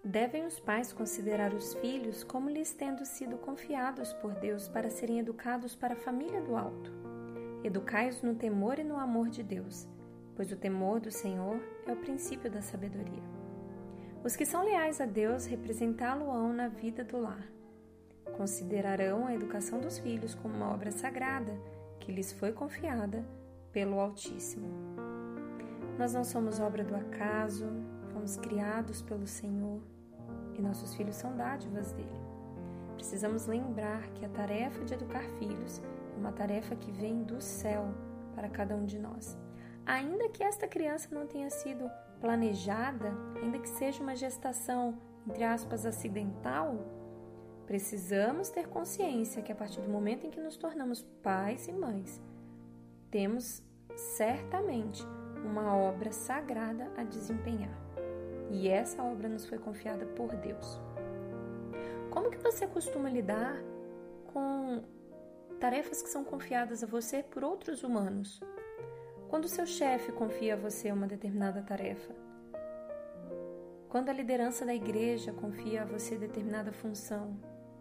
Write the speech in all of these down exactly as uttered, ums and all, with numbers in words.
Devem os pais considerar os filhos como lhes tendo sido confiados por Deus para serem educados para a família do alto. Educai-os no temor e no amor de Deus, pois o temor do Senhor é o princípio da sabedoria. Os que são leais a Deus representá-lo-ão na vida do lar. Considerarão a educação dos filhos como uma obra sagrada que lhes foi confiada pelo Altíssimo. Nós não somos obra do acaso, fomos criados pelo Senhor e nossos filhos são dádivas dele. Precisamos lembrar que a tarefa de educar filhos é uma tarefa que vem do céu para cada um de nós. Ainda que esta criança não tenha sido planejada, ainda que seja uma gestação, entre aspas, acidental, precisamos ter consciência que a partir do momento em que nos tornamos pais e mães, temos certamente uma obra sagrada a desempenhar. E essa obra nos foi confiada por Deus. Como que você costuma lidar com tarefas que são confiadas a você por outros humanos? Quando o seu chefe confia a você uma determinada tarefa? Quando a liderança da igreja confia a você determinada função?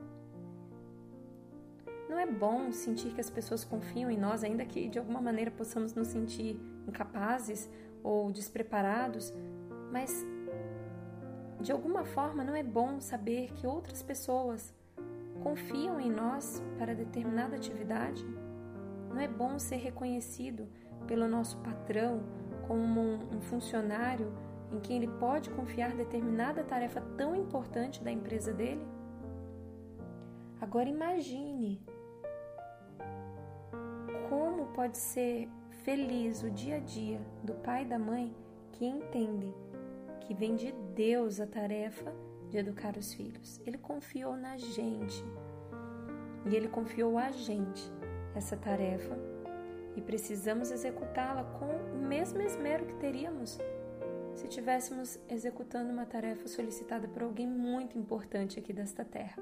Não é bom sentir que as pessoas confiam em nós, ainda que de alguma maneira possamos nos sentir incapazes ou despreparados, mas de alguma forma não é bom saber que outras pessoas confiam em nós para determinada atividade? Não é bom ser reconhecido pelo nosso patrão como um, um funcionário em quem ele pode confiar determinada tarefa tão importante da empresa dele? Agora imagine como pode ser feliz o dia a dia do pai e da mãe que entende que vem de Deus a tarefa de educar os filhos. Ele confiou na gente e Ele confiou a gente essa tarefa e precisamos executá-la com o mesmo esmero que teríamos se estivéssemos executando uma tarefa solicitada por alguém muito importante aqui desta terra.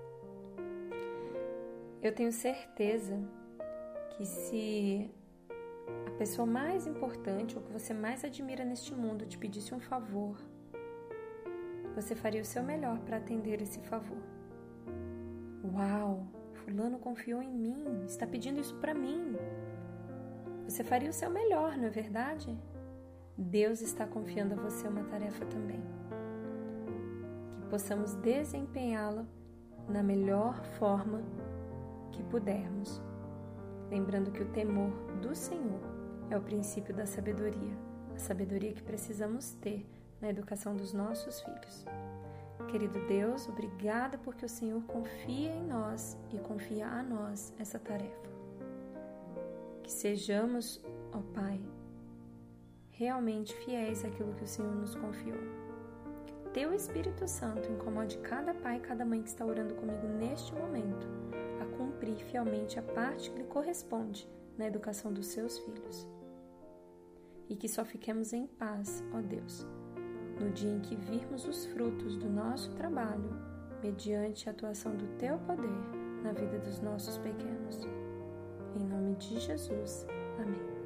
Eu tenho certeza que se a pessoa mais importante ou que você mais admira neste mundo te pedisse um favor, você faria o seu melhor para atender esse favor. Uau, fulano confiou em mim, está pedindo isso para mim. Você faria o seu melhor, não é verdade? Deus está confiando a você uma tarefa também. Que possamos desempenhá-la na melhor forma que pudermos. Lembrando que o temor do Senhor é o princípio da sabedoria, a sabedoria que precisamos ter na educação dos nossos filhos. Querido Deus, obrigada porque o Senhor confia em nós e confia a nós essa tarefa. Que sejamos, ó Pai, realmente fiéis àquilo que o Senhor nos confiou. Que Teu Espírito Santo incomode cada pai e cada mãe que está orando comigo neste momento a cumprir fielmente a parte que lhe corresponde na educação dos seus filhos. E que só fiquemos em paz, ó Deus, no dia em que virmos os frutos do nosso trabalho, mediante a atuação do Teu poder na vida dos nossos pequenos. Em nome de Jesus. Amém.